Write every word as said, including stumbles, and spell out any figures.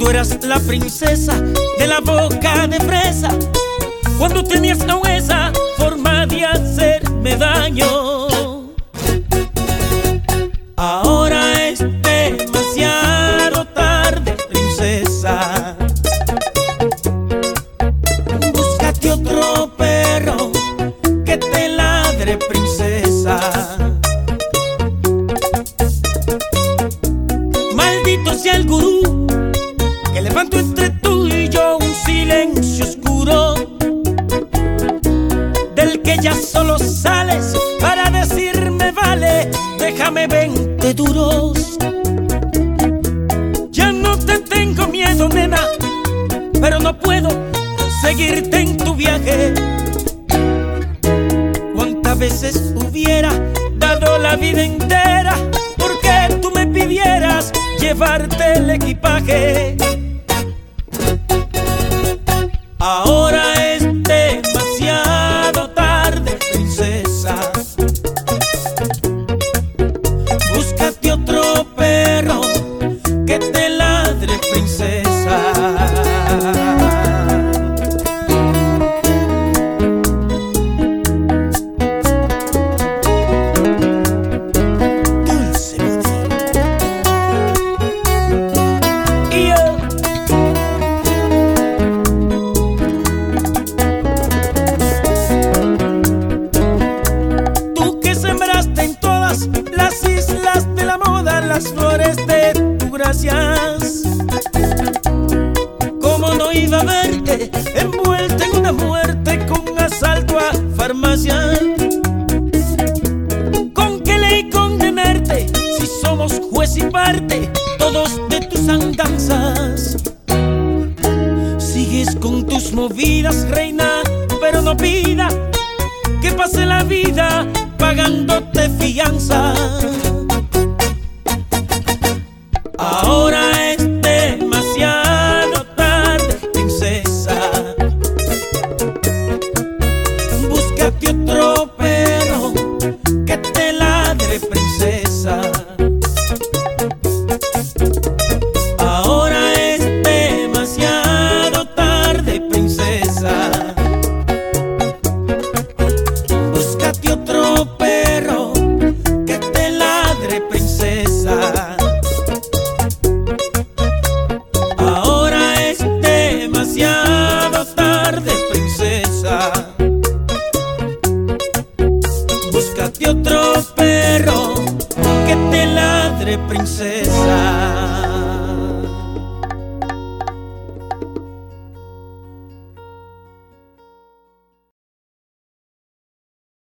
Tú eras la princesa de la boca de fresa, cuando tenías aún esa forma de hacerme daño. Ahora es demasiado tarde, princesa. Búscate otro perro que te ladre, princesa. Maldito sea el gurú que levantó entre tú y yo un silencio oscuro, del que ya solo sales para decirme vale, déjame veinte duros. Ya no te tengo miedo, nena, pero no puedo seguirte en tu viaje. Cuántas veces hubiera dado la vida entera porque tú me pidieras llevarte el equipaje. Ahora es demasiado tarde, princesa. Búscate otro perro que te ladre, princesa. Las islas de la moda, las flores de tu gracias. ¿Cómo no iba a verte envuelta en una muerte con asalto a farmacia? ¿Con qué ley condenarte si somos juez y parte todos de tus andanzas? Sigues con tus movidas, reina, pero no pida que pase la vida pagándote fianza. Ahora es demasiado tarde, princesa. Búscate otro perro que te ladre, princesa. Ahora es demasiado tarde, princesa. Búscate otro perro que te ladre, princesa. Ahora es demasiado tarde, princesa. Búscate otro perro que te ladre, princesa.